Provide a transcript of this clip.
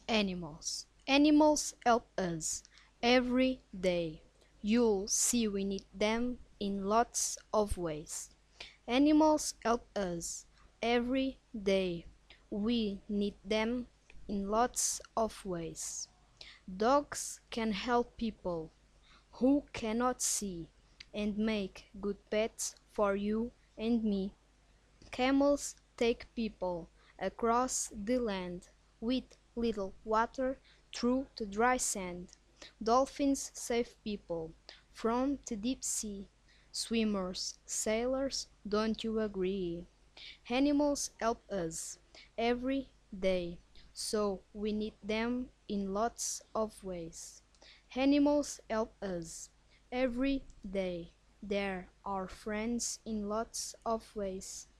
Animals. Animals help us every day. You'll see we need them in lots of ways. Animals help us every day. We need them in lots of ways. Dogs can help people who cannot see and make good pets for you and me. Camels take people across the land with little water through the dry sand. Dolphins save people from the deep sea. Swimmers, sailors, don't you agree? Animals help us every day, so we need them in lots of ways. Animals help us every day. They're our friends in lots of ways.